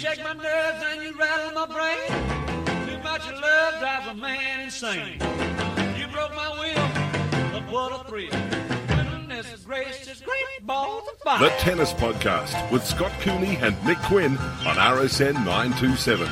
shake my nerves and you rattle my brain. Too much of love drives a man insane. You broke my will, but what a thrill. Goodness gracious, great balls of fire. The Tennis Podcast with Scott Cooney and Nick Quinn on RSN 927.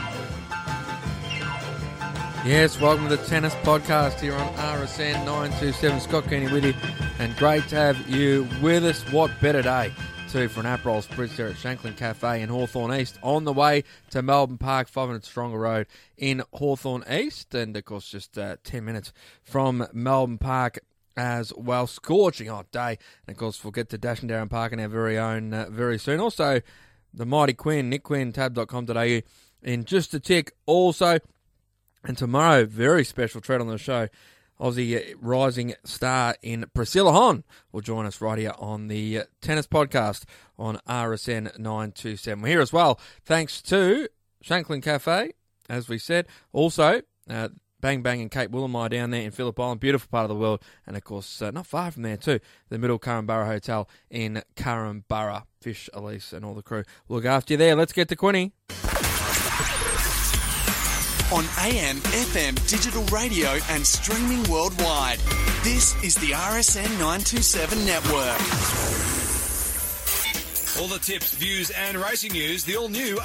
Yes, welcome to the Tennis Podcast here on RSN 927. Scott Cooney with you, and great to have you with us. What better day too for an Aperol Spritz there at Shanklin Cafe in Hawthorn East, on the way to Melbourne Park, 500 Stronger Road in Hawthorn East, and of course just 10 minutes from Melbourne Park as well. Scorching hot day, and of course we'll get to Dash and Darren Park and our very own very soon. Also, the mighty Quinn, Nick Quinn, tab.com.au in just a tick. Also, and tomorrow, very special treat on the show, Aussie rising star in Priscilla Hon will join us right here on the Tennis Podcast on RSN 927. We're here as well, thanks to Shanklin Cafe, as we said. Also, Bang Bang and Kate Willamai down there in Phillip Island, beautiful part of the world. And, of course, not far from there too, the Middle Currumborough Hotel in Currumborough. Fish, Elise and all the crew look after you there. Let's get to Quinny. On AM, FM, digital radio and streaming worldwide. This is the RSN 927 network. All the tips, views and racing news, the all-new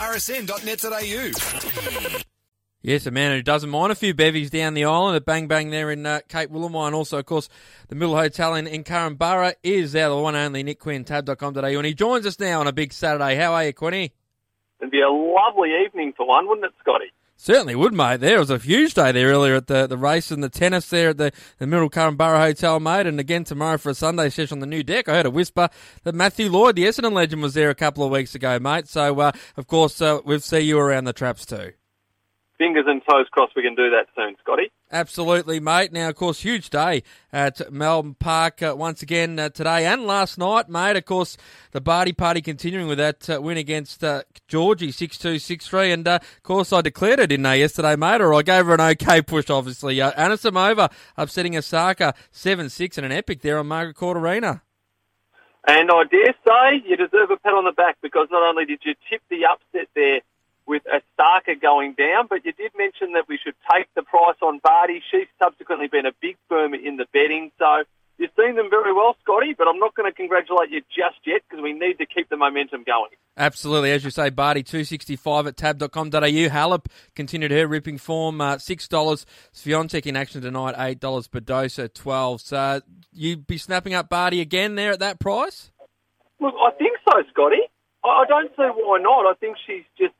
rsn.net.au. Yes, a man who doesn't mind a few bevies down the island at Bang Bang there in Cape Willamai, and also, of course, the Middle Hotel in Currumborough is the one only Nick Quinn, tab.com.au, and he joins us now on a big Saturday. How are you, Quinny? It'd be a lovely evening for one, wouldn't it, Scotty? Certainly would, mate. There was a huge day there earlier at the race and the tennis there at the Middle Currumborough Hotel, mate. And again tomorrow for a Sunday session on the new deck. I heard a whisper that Matthew Lloyd, the Essendon legend, was there a couple of weeks ago, mate. So, of course, we'll see you around the traps too. Fingers and toes crossed we can do that soon, Scotty. Absolutely, mate. Now, of course, huge day at Melbourne Park once again today and last night, mate. Of course, the Barty party continuing with that win against Georgie, 6-2, 6-3. And, of course, I declared it, didn't I, yesterday, mate? Or I gave her an okay push, obviously. Anisimova upsetting Osaka 7-6 in an epic there on Margaret Court Arena. And I dare say you deserve a pat on the back, because not only did you tip the upset there with Osaka going down, but you did mention that we should take the price on Barty. She's subsequently been a big firm in the betting, so you've seen them very well, Scotty, but I'm not going to congratulate you just yet, because we need to keep the momentum going. Absolutely. As you say, Barty 265 at tab.com.au. Halep continued her ripping form, $6. Swiatek in action tonight, $8. Badosa, $12. So you'd be snapping up Barty again there at that price? Look, I think so, Scotty. I don't see why not. I think she's just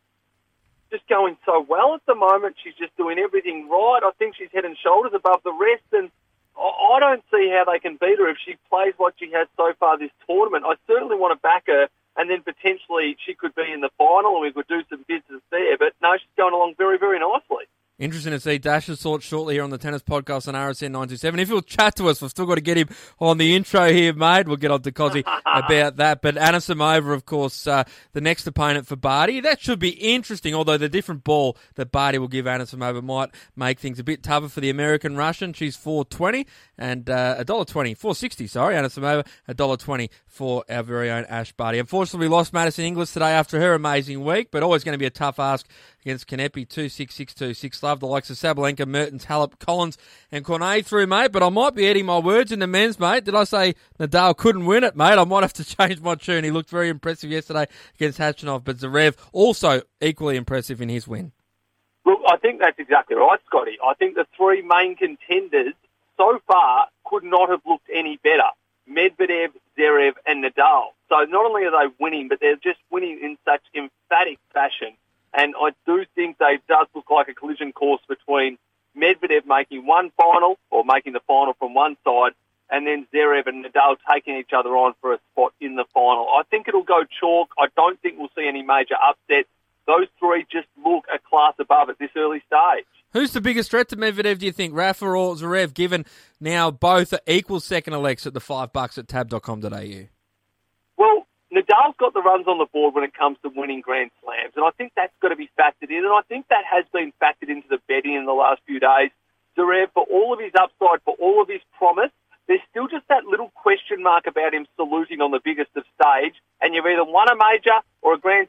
going so well at the moment. She's just doing everything right. I think she's head and shoulders above the rest, and I don't see how they can beat her if she plays like she has so far this tournament. I certainly want to back her, and then potentially she could be in the final and we could do some business there. But no, she's going along very, very nicely. Interesting to see Dash's thoughts shortly here on the Tennis Podcast on RSN 927. If he'll chat to us, we've still got to get him on the intro here, mate. We'll get on to Cozzy about that. But Anisimova, of course, the next opponent for Barty. That should be interesting, although the different ball that Barty will give Anisimova might make things a bit tougher for the American-Russian. She's $4.20 and $1.20, $4.60, sorry, Anisimova, $1.20 for our very own Ash Barty. Unfortunately, we lost Madison Inglis today after her amazing week, but always going to be a tough ask against Kanepi, 2-6, 6-2, 6-love. The likes of Sabalenka, Mertens, Halep, Collins and Cornet through, mate. But I might be eating my words in the men's, mate. Did I say Nadal couldn't win it, mate? I might have to change my tune. He looked very impressive yesterday against Khachanov, but Zverev also equally impressive in his win. Look, I think that's exactly right, Scotty. I think the three main contenders so far could not have looked any better. Medvedev, Zverev and Nadal. So not only are they winning, but they're just winning in such emphatic fashion. And I do think they does look like a collision course between Medvedev making one final, or making the final from one side, and then Zverev and Nadal taking each other on for a spot in the final. I think it'll go chalk. I don't think we'll see any major upsets. Those three just look a class above at this early stage. Who's the biggest threat to Medvedev, do you think, Rafa or Zverev, given now both are equal second elects at the $5 at tab.com.au? Well, Nadal's got the runs on the board when it comes to winning Grand Slams, and I think that's got to be factored in, and I think that has been factored into the betting in the last few days. Zverev, for all of his upside, for all of his promise, there's still just that little question mark about him saluting on the biggest of stage, and you've either won a major or a Grand Slam, or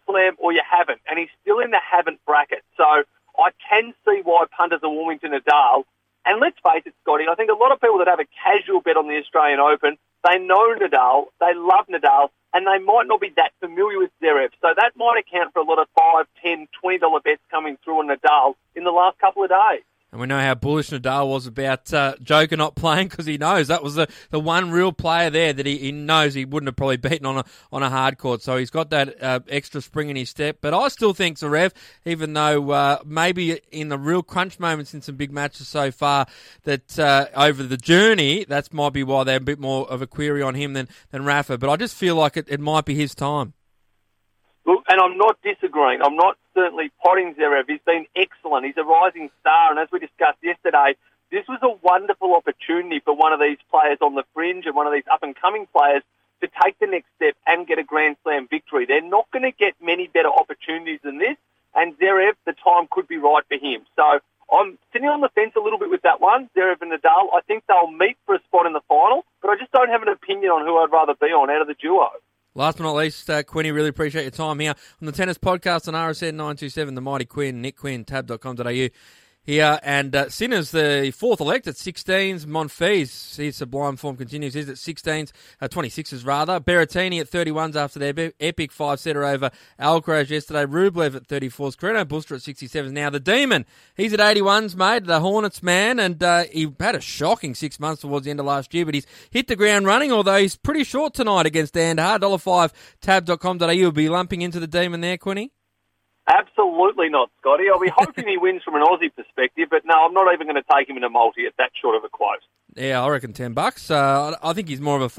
or you haven't, and he's still in the haven't bracket. So I can see why punters are warming to Nadal. And let's face it, Scotty, I think a lot of people that have a casual bet on the Australian Open, they know Nadal, they love Nadal, and they might not be that familiar with Zverev. So that might account for a lot of $5, $10, $20 bets coming through on Nadal in the last couple of days. And we know how bullish Nadal was about Joker not playing, because he knows that was the one real player there that he knows he wouldn't have probably beaten on a hard court. So he's got that extra spring in his step. But I still think Zverev, even though maybe in the real crunch moments in some big matches so far, that over the journey, that might be why they're a bit more of a query on him than Rafa. But I just feel like it might be his time. Look, and I'm not disagreeing. I'm not certainly potting Zverev. He's been excellent. He's a rising star. And as we discussed yesterday, this was a wonderful opportunity for one of these players on the fringe and one of these up-and-coming players to take the next step and get a Grand Slam victory. They're not going to get many better opportunities than this. And Zverev, the time could be right for him. So I'm sitting on the fence a little bit with that one, Zverev and Nadal. I think they'll meet for a spot in the final, but I just don't have an opinion on who I'd rather be on out of the duo. Last but not least, Quinny, really appreciate your time here on the Tennis Podcast on RSN 927, the mighty Quinn, Nick Quinn, tab.com.au here. And Sinner's the fourth elect at 16s. Monfils, his sublime form continues. He's at 16s, 26s rather. Berrettini at 31s after their epic five-setter over Alcaraz yesterday. Rublev at 34s. Carreno Busta at 67s. Now the Demon, he's at 81s, mate, the Hornets man, and he had a shocking 6 months towards the end of last year, but he's hit the ground running, although he's pretty short tonight against Andhar. $5 tab.com.au. You'll be lumping into the Demon there, Quinny? Absolutely not, Scotty. I'll be hoping he wins from an Aussie perspective, but no, I'm not even going to take him in a multi at that short of a quote. Yeah, I reckon $10. I think he's more of a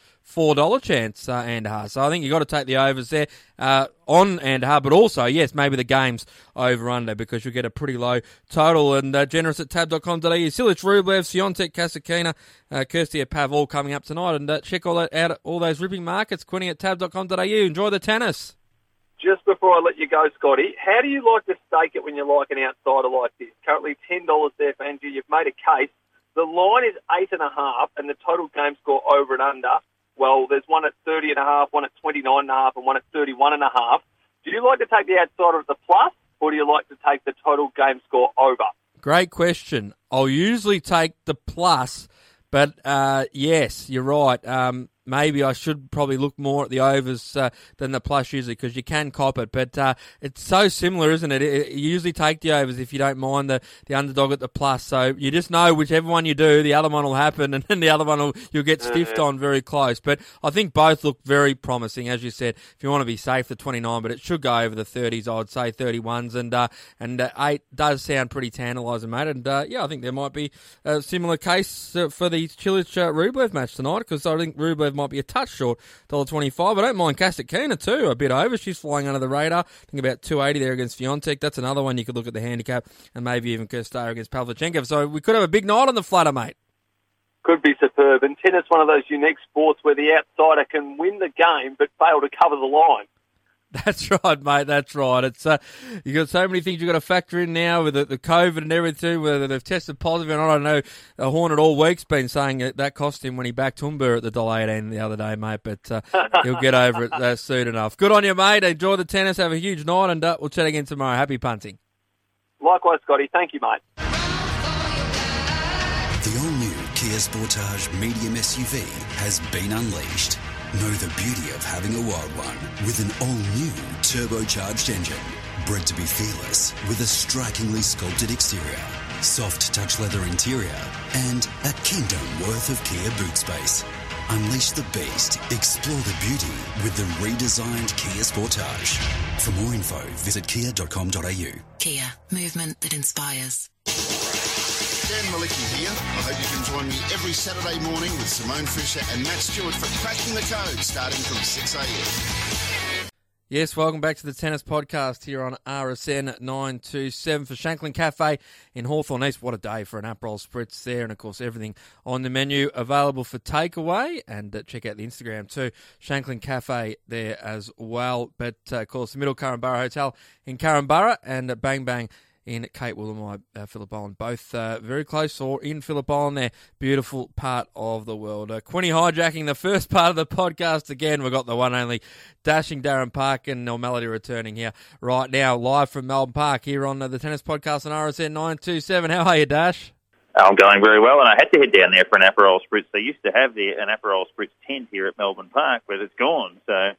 $4 chance, Andhar. So I think you've got to take the overs there on Andhar, but also, yes, maybe the game's over-under, because you'll get a pretty low total. And generous at tab.com.au. Silic, Rublev, Siontek, Kasatkina, Kirsty Pav all coming up tonight. And check all that out, all those ripping markets, Quinny at tab.com.au. Enjoy the tennis. Just before I let you go, Scotty, how do you like to stake it when you like an outsider like this? Currently $10 there for Angie. You've made a case. The line is 8.5, and the total game score over and under. Well, there's one at 30.5, one at 29.5, and one at 31.5. Do you like to take the outsider at the plus, or do you like to take the total game score over? Great question. I'll usually take the plus, but yes, you're right. Maybe I should probably look more at the overs than the plus usually, because you can cop it. But it's so similar, isn't it? You usually take the overs if you don't mind the underdog at the plus. So you just know whichever one you do, the other one will happen, and then the other one you'll get stiffed on very close. But I think both look very promising, as you said. If you want to be safe, the 29, but it should go over the 30s, I would say 31s. And 8 does sound pretty tantalising, mate. And yeah, I think there might be a similar case for the Cilic-Rublev match tonight, because I think Rublev might be a touch short, $1.25. I don't mind Kasatkina too, a bit over. She's flying under the radar. I think about 280 there against Fiontek. That's another one you could look at the handicap, and maybe even Kirstaya against Pavlyuchenkov. So we could have a big night on the flutter, mate. Could be superb. And tennis, one of those unique sports where the outsider can win the game but fail to cover the line. That's right, mate. That's right. It's you got so many things you've got to factor in now with the COVID and everything, whether they've tested positive. And I don't know, Hornet all week's been saying that cost him when he backed Humber at the $1.18 the other day, mate. But he'll get over it soon enough. Good on you, mate. Enjoy the tennis. Have a huge night, and we'll chat again tomorrow. Happy punting. Likewise, Scotty. Thank you, mate. The all-new Kia Sportage medium SUV has been unleashed. Know the beauty of having a wild one with an all-new turbocharged engine. Bred to be fearless with a strikingly sculpted exterior, soft touch leather interior, and a kingdom worth of Kia boot space. Unleash the beast. Explore the beauty with the redesigned Kia Sportage. For more info, visit kia.com.au. Kia. Movement that inspires. Dan Malicki here. I hope you can join me every Saturday morning with Simone Fisher and Matt Stewart for Cracking the Code, starting from 6 a.m. Yes, welcome back to the Tennis Podcast here on RSN 927 for Shanklin Cafe in Hawthorne East. What a day for an Aperol Spritz there, and of course everything on the menu available for takeaway, and check out the Instagram too, Shanklin Cafe there as well. But of course the Middle Currumborough Hotel in Currumborough, and Bang Bang in Kate Willamai, Phillip Island. Both very close or in Phillip Island there. Beautiful part of the world. Quinny hijacking the first part of the podcast again. We've got the one only dashing Darren Park and Melody returning here right now, live from Melbourne Park here on the Tennis Podcast on RSN 927. How are you, Dash? I'm going very well, and I had to head down there for an Aperol Spritz. They used to have an Aperol Spritz tent here at Melbourne Park, but it's gone. So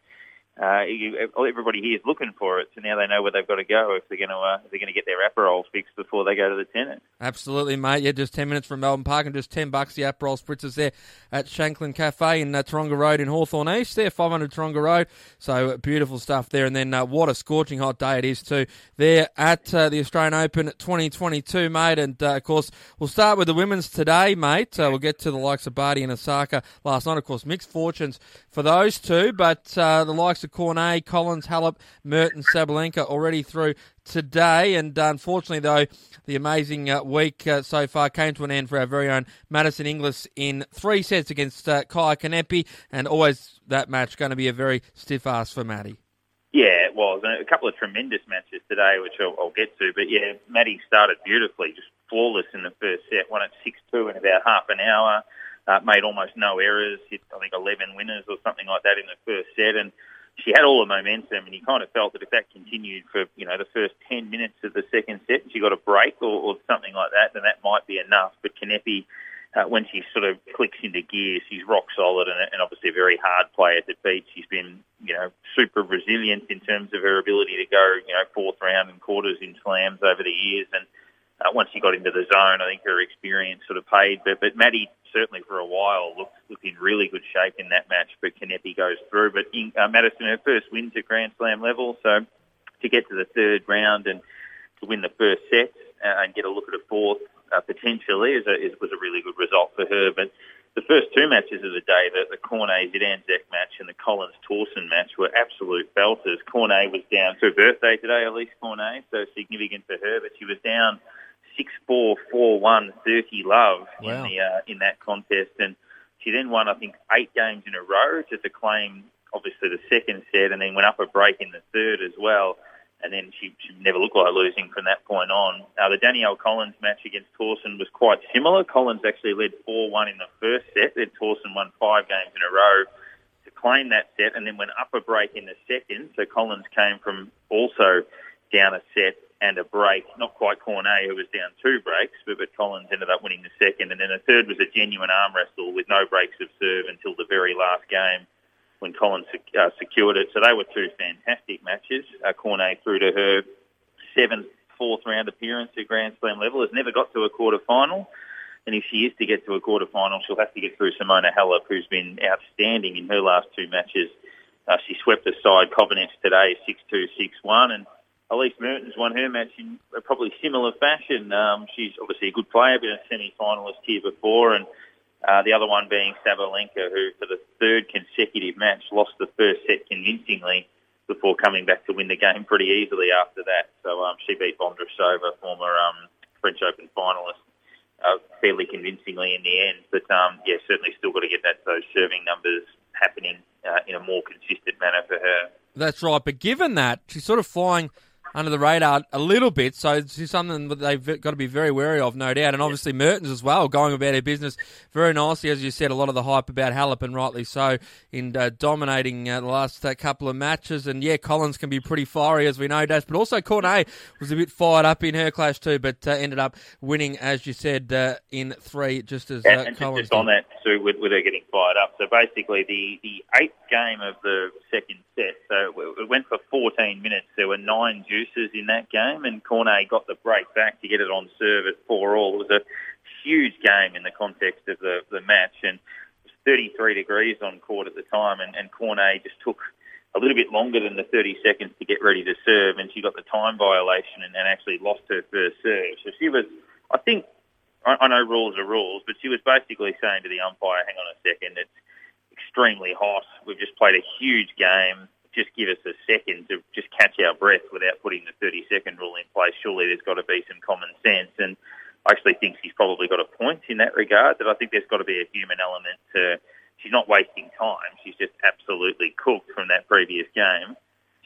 everybody here is looking for it, so now they know where they've got to go if they're going to get their Aperol fixed before they go to the tennis. Absolutely, mate. Yeah, just 10 minutes from Melbourne Park and just $10 the Aperol Spritzers there at Shanklin Cafe in Taronga Road in Hawthorne East there, 500 Taronga Road. So beautiful stuff there. And then what a scorching hot day it is too there at the Australian Open 2022, mate. And of course, we'll start with the women's today, mate. We'll get to the likes of Barty and Osaka last night. Of course, mixed fortunes for those two, but the likes of Cornet, Collins, Halep, Mertens, Sabalenka already through today. And unfortunately, though, the amazing week so far came to an end for our very own Madison Inglis in 3 sets against Kaya Kanepi, and always that match going to be a very stiff ask for Maddie. Yeah, it was. And a couple of tremendous matches today, which I'll get to. But yeah, Maddie started beautifully, just flawless in the first set, won at 6-2 in about half an hour, made almost no errors, hit I think 11 winners or something like that in the first set, and she had all the momentum, and you kind of felt that if that continued for, the first 10 minutes of the second set and she got a break or something like that, then that might be enough. But Kanepi, when she sort of clicks into gear, she's rock solid and obviously a very hard player to beat. She's been, super resilient in terms of her ability to go, fourth round and quarters in slams over the years. And once she got into the zone, I think her experience sort of paid. But Maddie certainly for a while looked in really good shape in that match, but Kanepi goes through. But Madison, her first wins at Grand Slam level, so to get to the third round and to win the first set and get a look at a fourth potentially was a really good result for her. But the first two matches of the day, the Cornet-Zidanec match and the Collins-Towson match, were absolute belters. Cornet was down to her birthday today, Elise Cornet, so significant for her, but she was down 6-4, 4-1, 30 love in that contest, and she then won, I think, 8 games in a row to claim, obviously, the second set, and then went up a break in the third as well, and then she never looked like losing from that point on. The Danielle Collins match against Towson was quite similar. Collins actually led 4-1 in the first set, then Towson won 5 games in a row to claim that set, and then went up a break in the second, so Collins came from also down a set and a break, not quite Cornet, who was down 2 breaks, but Collins ended up winning the second. And then the third was a genuine arm wrestle with no breaks of serve until the very last game when Collins secured it. So they were 2 fantastic matches. Cornet through to her 7th fourth-round appearance at Grand Slam level, has never got to a quarter-final. And if she is to get to a quarter-final, she'll have to get through Simona Halep, who's been outstanding in her last 2 matches. She swept aside Kovanic today, 6-2, 6-1, and Elise Mertens won her match in a probably similar fashion. She's obviously a good player, been a semi-finalist here before, and the other one being Sabalenka, who for the 3rd consecutive match lost the first set convincingly before coming back to win the game pretty easily after that. So she beat Vondrousova, former French Open finalist, fairly convincingly in the end. But certainly still got to get those serving numbers happening in a more consistent manner for her. That's right, but given that, she's sort of flying under the radar a little bit, so it's something that they've got to be very wary of, no doubt. And obviously Mertens as well, going about her business very nicely, as you said, a lot of the hype about Halep, and rightly so, in dominating the last couple of matches. And Collins can be pretty fiery, as we know, Dash, but also Cornet was a bit fired up in her clash too, but ended up winning, as you said, in 3, just as Collins just on that too, with her getting fired up. So basically the 8th game of the second set, so it went for 14 minutes. There were 9 juices in that game, and Cornet got the break back to get it on serve at 4-all. It was a huge game in the context of the match, and it was 33 degrees on court at the time, and Cornet just took a little bit longer than the 30 seconds to get ready to serve, and she got the time violation and actually lost her first serve. So she was, I think, I know rules are rules, but she was basically saying to the umpire, hang on a second, it's extremely hot. We've just played a huge game. Just give us a second to just catch our breath without putting the 30-second rule in place. Surely there's got to be some common sense. And I actually think she's probably got a point in that regard, that I think there's got to be a human element to, she's not wasting time. She's just absolutely cooked from that previous game.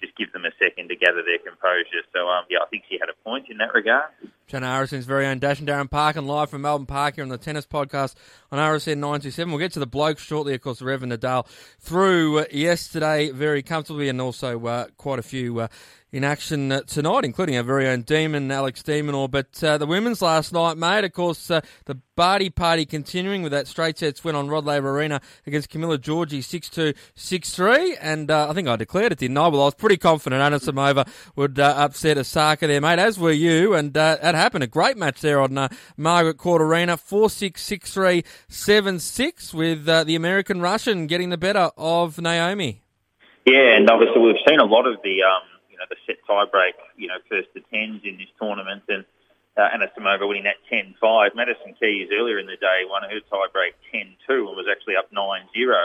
just give them a second to gather their composure. So, I think she had a point in that regard. Shannon RSN's very own Dash and Darren Parkin live from Melbourne Park here on the Tennis Podcast on RSN 927. We'll get to the blokes shortly. Of course, Rev and Nadal through yesterday very comfortably, and also quite a few in action tonight, including our very own Demon, Alex Demonor. But the women's last night, mate, of course, the Barty party continuing with that straight sets win on Rod Laver Arena against Camilla Giorgi 6-2, 6-3. And I think I declared it, didn't I? Well, I was pretty confident Anna Samova would upset Osaka there, mate, as were you. And that happened. A great match there on Margaret Court Arena, 4-6, 6-3, 7-6, with the American-Russian getting the better of Naomi. Yeah, and obviously we've seen a lot of the set tiebreak, first to tens in this tournament, and Anna Samova winning that 10-5. Madison Keys earlier in the day won her tiebreak 10-2 and was actually up 9-0.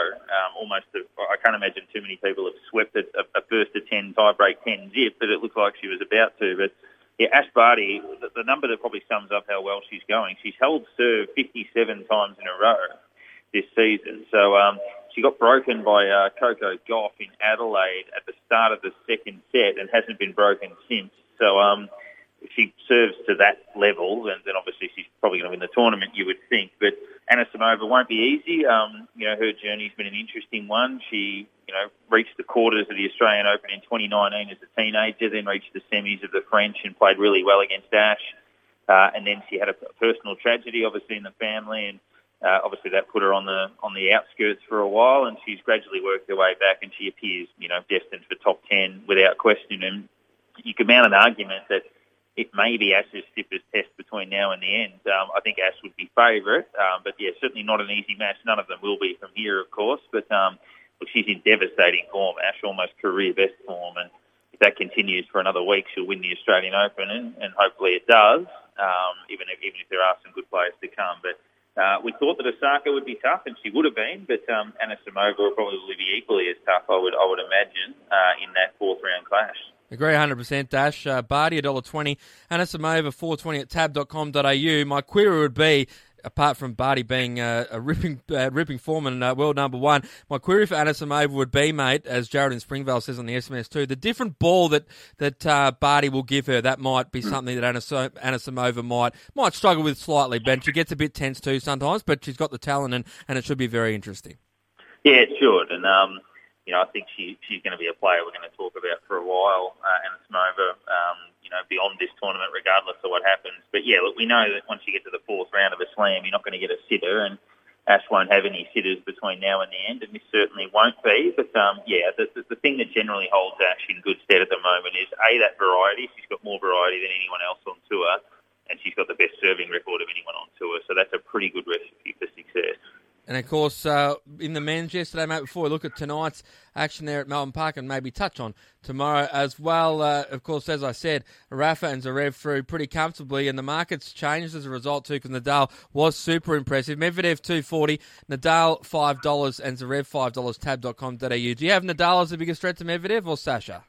I can't imagine too many people have swept a first to 10 tiebreak 10-zip, but it looked like she was about to. But yeah, Ash Barty, the number that probably sums up how well she's going, she's held serve 57 times in a row this season. So she got broken by Coco Gauff in Adelaide at the start of the second set and hasn't been broken since. So if she serves to that level, then obviously she's probably going to win the tournament, you would think. But Anna Samova won't be easy. Her journey's been an interesting one. She, reached the quarters of the Australian Open in 2019 as a teenager, then reached the semis of the French and played really well against Ash. And then she had a personal tragedy, obviously, in the family, and obviously that put her on the outskirts for a while, and she's gradually worked her way back, and she appears, destined for top 10 without question. And you can mount an argument that it may be Ash's stiffest test between now and the end. I think Ash would be favourite, but yeah, certainly not an easy match. None of them will be from here, of course, but look, she's in devastating form. Ash almost career best form, and if that continues for another week, she'll win the Australian Open, and hopefully it does, even if there are some good players to come. But we thought that Osaka would be tough, and she would have been, but Anna Samova will probably be equally as tough, I would imagine, in that fourth round clash. Agree 100%, Dash. Barty, $1.20. Anna Samova, $4.20 at tab.com.au. My query would be, apart from Barty being a ripping form and world number one, my query for Anna Samova would be, mate, as Jared in Springvale says on the SMS too, the different ball that Barty will give her, that might be something that Anna Samova might struggle with slightly. Ben, she gets a bit tense too sometimes, but she's got the talent, and it should be very interesting. Yeah, it should. And, I think she's going to be a player we're going to talk about for a while, Anna Samova, beyond this tournament, regardless of what happens. But yeah, look, we know that once you get to the fourth round of a slam, you're not going to get a sitter, and Ash won't have any sitters between now and the end, and this certainly won't be. But the thing that generally holds Ash in good stead at the moment is that variety. She's got more variety than anyone else on tour, and she's got the best serving record of anyone on tour. So that's a pretty good recipe for success. And, of course, in the men's yesterday, mate, before we look at tonight's action there at Melbourne Park and maybe touch on tomorrow as well, of course, as I said, Rafa and Zverev through pretty comfortably, and the market's changed as a result too, because Nadal was super impressive. Medvedev $2.40, Nadal $5 and Zverev $5, tab.com.au. Do you have Nadal as the biggest threat to Medvedev or Sasha?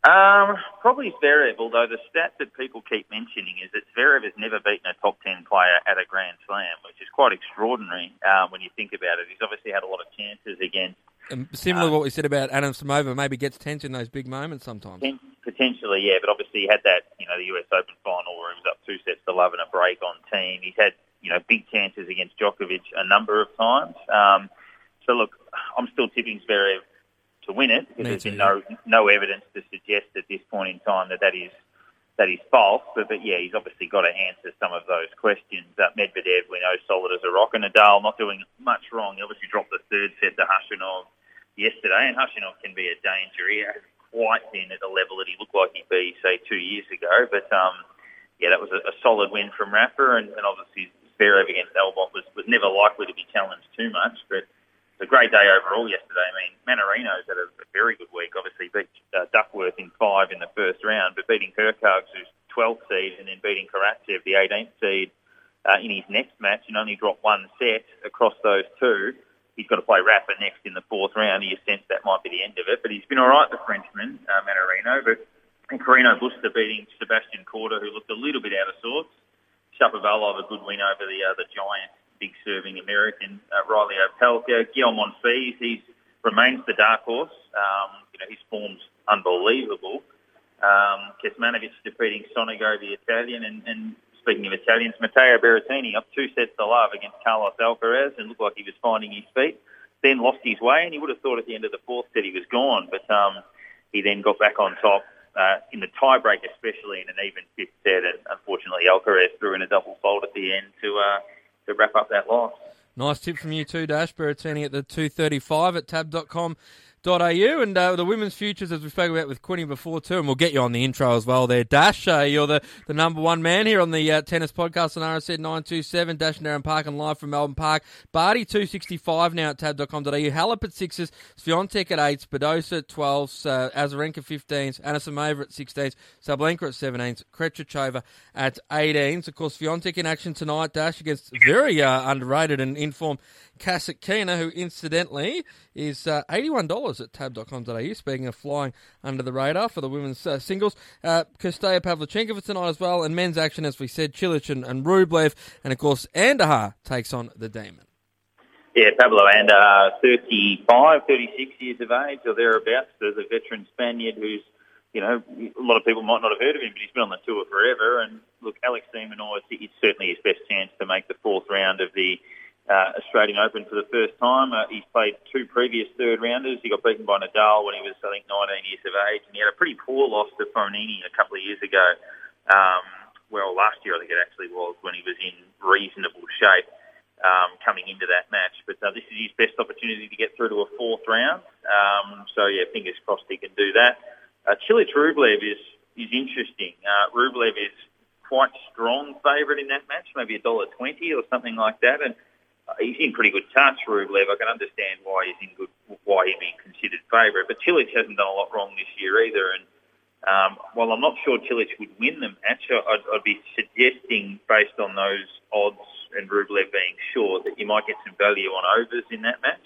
Probably Zverev, although the stat that people keep mentioning is that Zverev has never beaten a top 10 player at a Grand Slam, which is quite extraordinary when you think about it. He's obviously had a lot of chances against... Similar to what we said about Anna Samova, maybe gets tense in those big moments sometimes. Potentially, yeah, but obviously he had that, the US Open final where he was up 2-0 and a break on team. He's had, big chances against Djokovic a number of times. So look, I'm still tipping Zverev to win it, because there's been no evidence to suggest at this point in time that is false. But yeah, he's obviously got to answer some of those questions. Medvedev, we know, solid as a rock, and Nadal not doing much wrong. He obviously dropped the third set to Khachanov yesterday, and Khachanov can be a danger. He hasn't quite been at the level that he looked like he'd be, say, 2 years ago. But that was a solid win from Rafa, and obviously Zverev against Albot was never likely to be challenged too much, but a great day overall yesterday. I mean, Manarino's had a very good week. Obviously beat Duckworth in 5 in the first round, but beating Hurkacz, who's 12th seed, and then beating Karatsev, the 18th seed, in his next match, and only dropped one set across those two. He's got to play Rafa next in the fourth round. You sense that might be the end of it, but he's been all right, the Frenchman, Manarino. And Carino Busta beating Sebastian Korda, who looked a little bit out of sorts. Shapovalov, a good win over the giant, big serving American, Riley Opelka. Guillaume Monfils, he remains the dark horse. His form's unbelievable. Kecmanovic defeating Sonego, the Italian, and speaking of Italians, Matteo Berrettini up 2-0 against Carlos Alcaraz and looked like he was finding his feet. Then lost his way, and you would have thought at the end of the fourth set he was gone, but he then got back on top in the tiebreak, especially in an even fifth set, and unfortunately Alcaraz threw in a double fault at the end to wrap up that loss. Nice tip from you too, Dash. Berrettini at the 2:35 at tab.com.au. And the women's futures, as we spoke about with Quinny before too, and we'll get you on the intro as well there. Dash, you're the number one man here on the tennis podcast on RSN 927. Dash and Darren Parkin live from Melbourne Park. Barty 265 now at tab.com.au. Halep at 6s, Swiatek at 8s, Badosa at 12s, Azarenka 15s, Anisimova at 16s, Sabalenka at 17s, Krejcikova at 18s. Of course, Swiatek in action tonight, Dash, against very underrated and informed Kasatkina, who incidentally is $81 at tab.com.au, speaking of flying under the radar for the women's singles. Kostya Pavlyuchenkova tonight as well, and men's action, as we said, Cilic and Rublev, and of course Andahar takes on the Demon. Yeah, Pablo Andahar, 36 years of age or thereabouts. There's a veteran Spaniard who's, a lot of people might not have heard of him, but he's been on the tour forever. And look, Alex de Minaur, it's certainly his best chance to make the fourth round of the Australian Open for the first time. He's played two previous third-rounders. He got beaten by Nadal when he was, 19 years of age, and he had a pretty poor loss to Fognini a couple of years ago. Last year I think it actually was, when he was in reasonable shape coming into that match. But this is his best opportunity to get through to a fourth round. Fingers crossed he can do that. Cilic-Rublev is interesting. Rublev is quite strong favourite in that match, maybe $1.20 or something like that, and he's in pretty good touch, Rublev. I can understand why he's being considered favourite. But Cilic hasn't done a lot wrong this year either. And while I'm not sure Cilic would win the match, I'd be suggesting, based on those odds and Rublev being short, that you might get some value on overs in that match.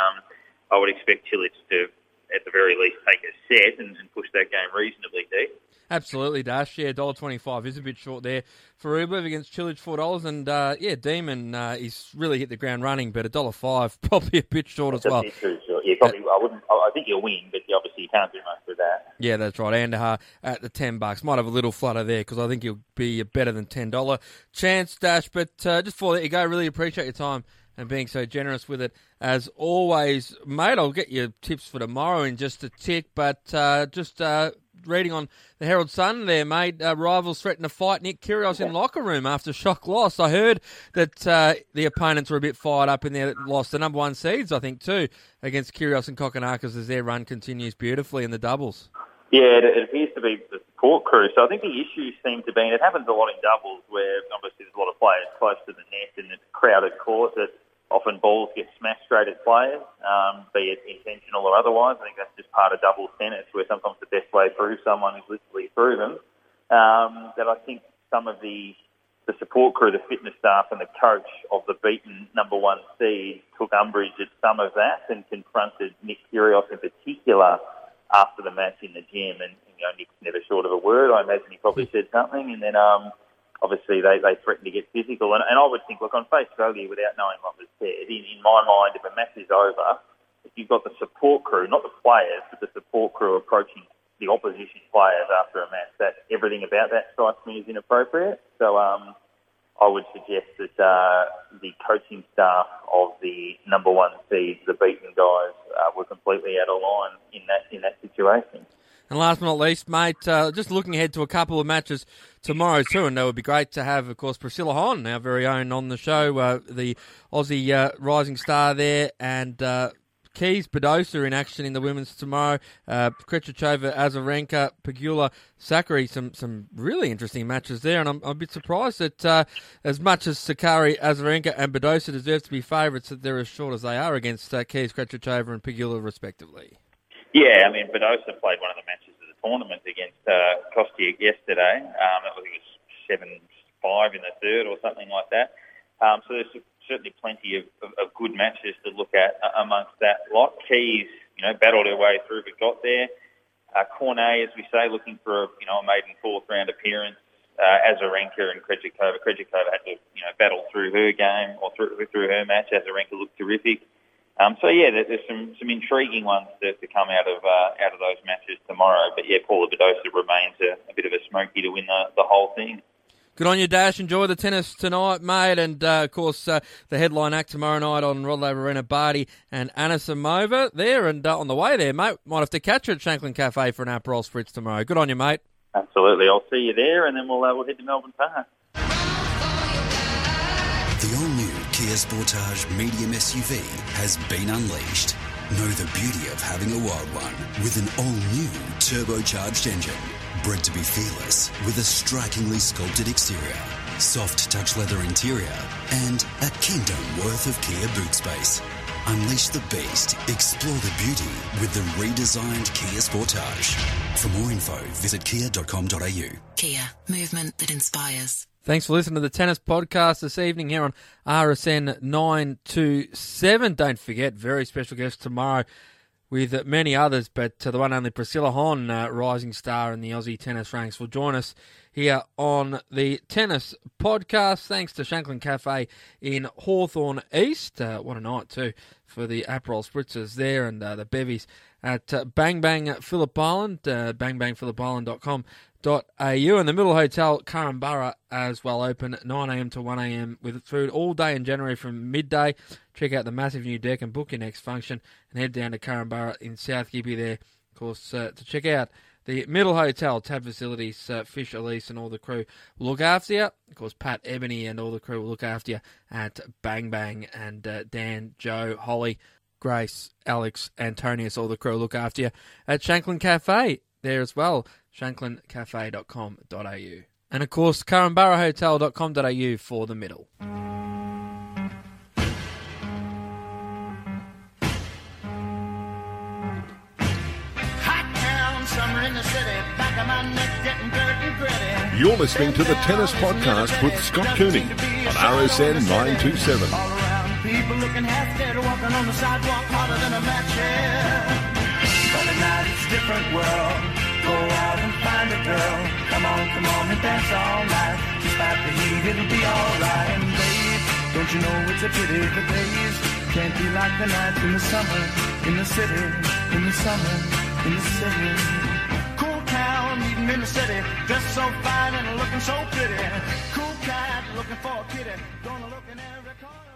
I would expect Cilic to, at the very least, take a set and push that game reasonably deep. Absolutely, Dash. Yeah, $1.25 is a bit short there for Rublev against Cilic, $4. And Demon, he's really hit the ground running, but $1.05 probably a bit short as well. That's too short. Yeah, probably. I think he'll win, but obviously you can't do much with that. Yeah, that's right. Andahar at the $10 might have a little flutter there because I think he'll be a better than $10 chance, Dash. But just before that, you go. Really appreciate your time and being so generous with it as always, mate. I'll get your tips for tomorrow in just a tick, but reading on the Herald Sun there, mate, rivals threaten to fight Nick Kyrgios in locker room after shock loss. I heard that the opponents were a bit fired up in their loss. The number one seeds, I think, too, against Kyrgios and Kokkinakis as their run continues beautifully in the doubles. Yeah, it appears to be the support crew. So I think the issues seem to be, and it happens a lot in doubles where obviously there's a lot of players close to the net and it's a crowded court, that often balls get smashed straight at players, be it intentional or otherwise. I think that's just part of doubles tennis, where sometimes the best way through someone is literally through them. That I think some of the support crew, the fitness staff and the coach of the beaten number one seed took umbrage at some of that and confronted Nick Kyrgios in particular after the match in the gym. And Nick's never short of a word. I imagine he probably said something, and then obviously they threatened to get physical. And I would think, look, on face value, without knowing what was said, in my mind, if a match is over, if you've got the support crew, not the players, but the support crew approaching the opposition players after a match, that everything about that strikes me as inappropriate. So I would suggest that the coaching staff of the number one seeds, the beaten guys, were completely out of line in that situation. And last but not least, mate, just looking ahead to a couple of matches tomorrow too, and it would be great to have, of course, Priscilla Hon, our very own, on the show, the Aussie rising star there, and Keys Badosa in action in the women's tomorrow. Krejcikova, Azarenka, Pegula, Sakkari, some really interesting matches there, and I'm a bit surprised that as much as Sakkari, Azarenka and Badosa deserve to be favourites, that they're as short as they are against Keys, Krejcikova and Pegula respectively. Yeah, I mean, Badosa played one of the matches of the tournament against Kostya yesterday. I think it was 7-5 in the third or something like that. So there's certainly plenty of good matches to look at amongst that lot. Keys, battled her way through but got there. Cornet, as we say, looking for a maiden fourth round appearance. Azarenka and Krejcikova. Krejcikova had to battle through her game or through her match. Azarenka looked terrific. There's some intriguing ones to come out of those matches tomorrow. But yeah, Paula Badosa remains a bit of a smoky to win the whole thing. Good on you, Dash. Enjoy the tennis tonight, mate. And, of course, the headline act tomorrow night on Rod Laver Arena, Barty and Anisimova there. And on the way there, mate, might have to catch you at Shanklin Cafe for an Aperol Spritz tomorrow. Good on you, mate. Absolutely. I'll see you there, and then we'll head to Melbourne Park. The all-new Kia Sportage medium SUV has been unleashed. Know the beauty of having a wild one with an all-new turbocharged engine. Bred to be fearless with a strikingly sculpted exterior, soft touch leather interior, and a kingdom worth of Kia boot space. Unleash the beast. Explore the beauty with the redesigned Kia Sportage. For more info, visit kia.com.au. Kia, movement that inspires. Thanks for listening to the Tennis Podcast this evening here on RSN 927. Don't forget, very special guest tomorrow with many others, but the one and only Priscilla Hon, rising star in the Aussie tennis ranks, will join us here on the Tennis Podcast. Thanks to Shanklin Cafe in Hawthorne East. What a night, too, for the Aperol Spritzers there and the bevies at Bang Bang Phillip Island, bangbangphillipisland.com.au, and the Middle Hotel, Curramborough, as well, open 9am to 1am with food all day in January from midday. Check out the massive new deck and book your next function and head down to Curramborough in South Gippy there, of course, to check out the Middle Hotel, tab facilities. Fish, Elise and all the crew will look after you. Of course, Pat Ebony and all the crew will look after you at Bang Bang, and Dan, Joe, Holly, Grace, Alex, Antonius, all the crew will look after you at Shanklin Cafe there as well, shanklincafe.com.au. And, of course, curramburrahotel.com.au for the middle. You're listening to the Tennis Podcast with Scott Cooney on RSN 927. All around, people looking half dead, walking on the sidewalk harder than a match head. But at night it's a different world. Go out and find a girl. Come on and dance all night. Despite the heat, it'll be alright. And babe, don't you know it's a pity the days can't be like the nights in the summer, in the city, in the summer, in the city. Meeting in the city, dressed so fine and looking so pretty. Cool cat looking for a kitty, gonna look in every corner.